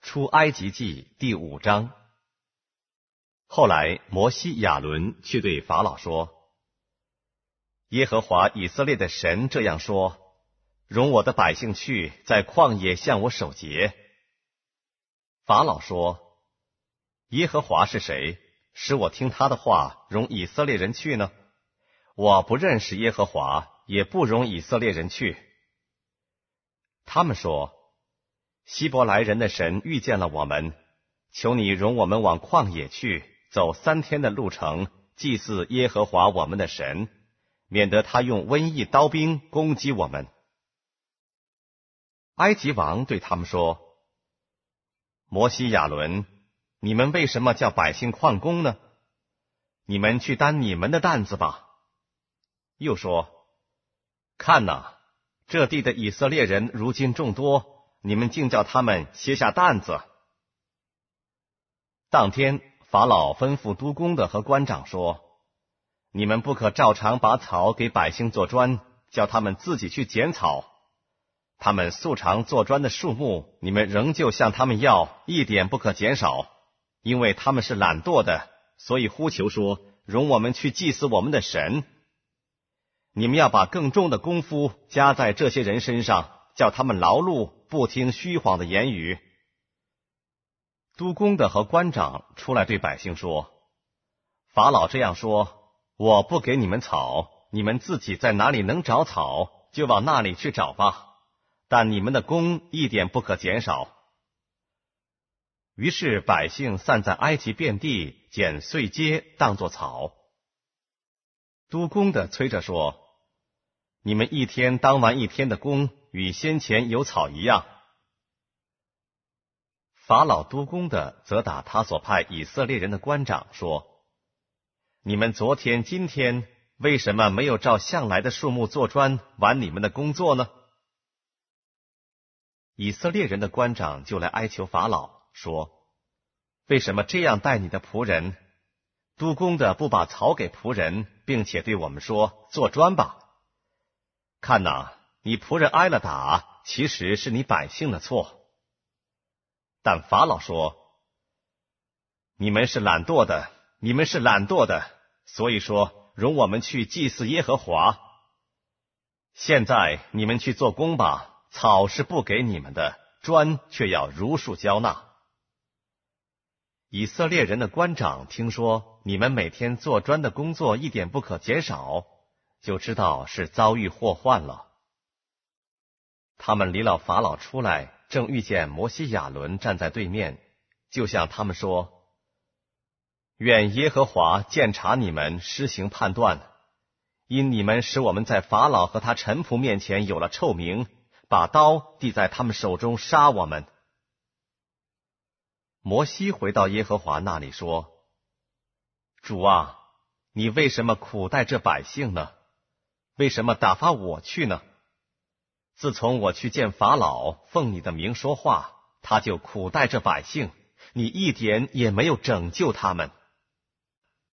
出埃及记第5章。后来摩西亚伦去对法老说：耶和华以色列的神这样说，容我的百姓去，在旷野向我守节。法老说：耶和华是谁，使我听他的话，容以色列人去呢？我不认识耶和华，也不容以色列人去。他们说：希伯来人的神遇见了我们，求你容我们往旷野去，走3天的路程，祭祀耶和华我们的神，免得他用瘟疫刀兵攻击我们。埃及王对他们说：摩西亚伦，你们为什么叫百姓旷工呢？你们去担你们的担子吧。又说：看哪，这地的以色列人如今众多，你们竟叫他们卸下担子。当天法老吩咐督工的和官长说：你们不可照常把草给百姓做砖，叫他们自己去捡草。他们素常做砖的数目，你们仍旧向他们要，一点不可减少，因为他们是懒惰的，所以呼求说：容我们去祭祀我们的神。你们要把更重的功夫加在这些人身上，叫他们劳碌，不听虚谎的言语。督工的和官长出来对百姓说：法老这样说，我不给你们草，你们自己在哪里能找草，就往那里去找吧，但你们的工一点不可减少。于是百姓散在埃及遍地，捡碎秸当作草。督工的催着说：你们一天当完一天的工，与先前有草一样。法老督工的责打他所派以色列人的官长说：你们昨天今天为什么没有照向来的数目做砖，完你们的工作呢？以色列人的官长就来哀求法老说：为什么这样待你的仆人？督工的不把草给仆人，并且对我们说：做砖吧。看哪，你仆人挨了打，其实是你百姓的错。但法老说：你们是懒惰的，你们是懒惰的，所以说容我们去祭祀耶和华。现在你们去做工吧，草是不给你们的，砖却要如数交纳。以色列人的官长听说你们每天做砖的工作一点不可减少，就知道是遭遇祸患了。他们离了法老出来，正遇见摩西亚伦站在对面，就向他们说：愿耶和华鉴察你们，施行判断，因你们使我们在法老和他臣仆面前有了臭名，把刀递在他们手中杀我们。摩西回到耶和华那里说：主啊，你为什么苦待这百姓呢？为什么打发我去呢？自从我去见法老，奉你的名说话，他就苦待这百姓，你一点也没有拯救他们。